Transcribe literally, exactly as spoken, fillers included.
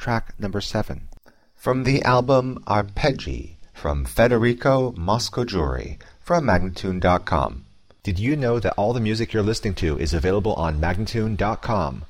track number seven. From the album Arpeggi from Federico Moscoggiuri from Magnatune dot com. Did you know that all the music you're listening to is available on Magnatune dot com?